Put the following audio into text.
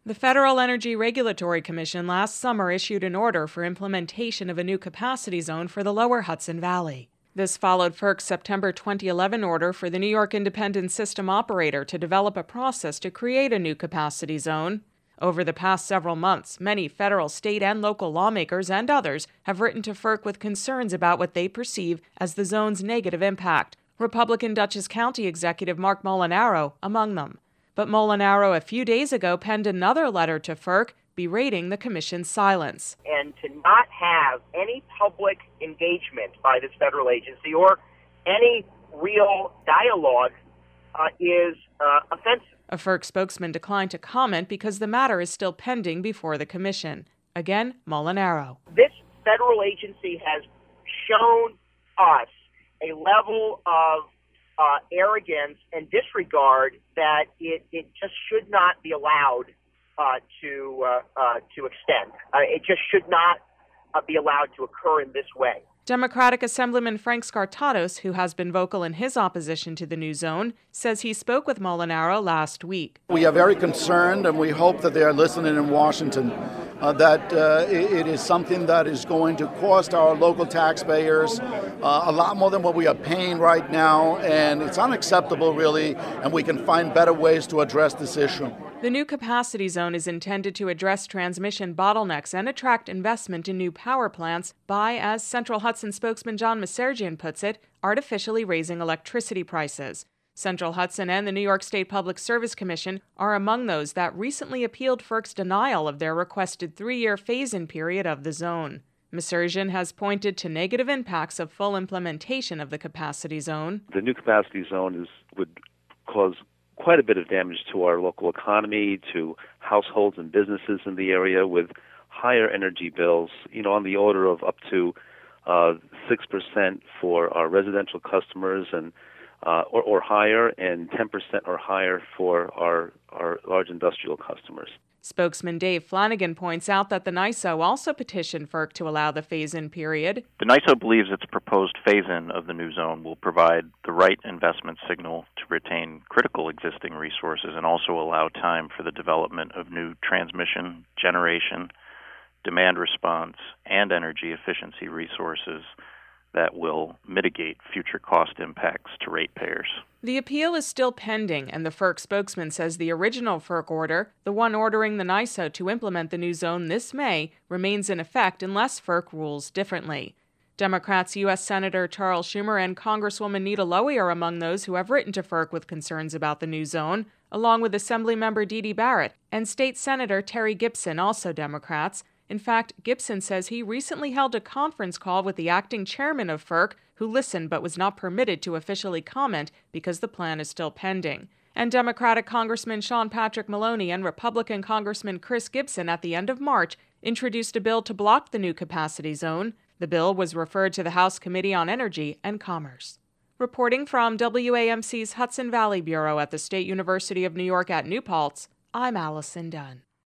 The Federal Energy Regulatory Commission last summer issued an order for implementation of a new capacity zone for the lower Hudson Valley. This followed FERC's September 2011 order for the New York Independent System Operator to develop a process to create a new capacity zone. Over the past several months, many federal, state, and local lawmakers and others have written to FERC with concerns about what they perceive as the zone's negative impact. Republican Dutchess County Executive Mark Molinaro among them. But Molinaro a few days ago penned another letter to FERC berating the Commission's silence. And to not have any public engagement by this federal agency or any real dialogue is offensive. A FERC spokesman declined to comment because the matter is still pending before the Commission. Again, Molinaro. This federal agency has shown us a level of arrogance and disregard that it just should not be allowed to extend. It just should not be allowed to occur in this way. Democratic Assemblyman Frank Skartatos, who has been vocal in his opposition to the new zone, says he spoke with Molinaro last week. We are very concerned, and we hope that they are listening in Washington, that it is something that is going to cost our local taxpayers a lot more than what we are paying right now, and it's unacceptable, really, and we can find better ways to address this issue. The new capacity zone is intended to address transmission bottlenecks and attract investment in new power plants by, as Central Hudson spokesman John Mesergian puts it, artificially raising electricity prices. Central Hudson and the New York State Public Service Commission are among those that recently appealed FERC's denial of their requested 3-year phase-in period of the zone. Mesergian has pointed to negative impacts of full implementation of the capacity zone. The new capacity zone would cause quite a bit of damage to our local economy, to households and businesses in the area with higher energy bills, on the order of up to 6% for our residential customers and or higher, and 10% or higher for our large industrial customers. Spokesman Dave Flanagan points out that the NYSO also petitioned FERC to allow the phase-in period. The NYSO believes its proposed phase-in of the new zone will provide the right investment signal to retain critical existing resources and also allow time for the development of new transmission, generation, demand response, and energy efficiency resources that will mitigate future cost impacts to ratepayers. The appeal is still pending, and the FERC spokesman says the original FERC order, the one ordering the NYSO to implement the new zone this May, remains in effect unless FERC rules differently. Democrats U.S. Senator Charles Schumer and Congresswoman Nita Lowey are among those who have written to FERC with concerns about the new zone, along with Assemblymember Dee Dee Barrett and State Senator Terry Gibson, also Democrats. In fact, Gibson says he recently held a conference call with the acting chairman of FERC, who listened but was not permitted to officially comment because the plan is still pending. And Democratic Congressman Sean Patrick Maloney and Republican Congressman Chris Gibson at the end of March introduced a bill to block the new capacity zone. The bill was referred to the House Committee on Energy and Commerce. Reporting from WAMC's Hudson Valley Bureau at the State University of New York at New Paltz, I'm Allison Dunn.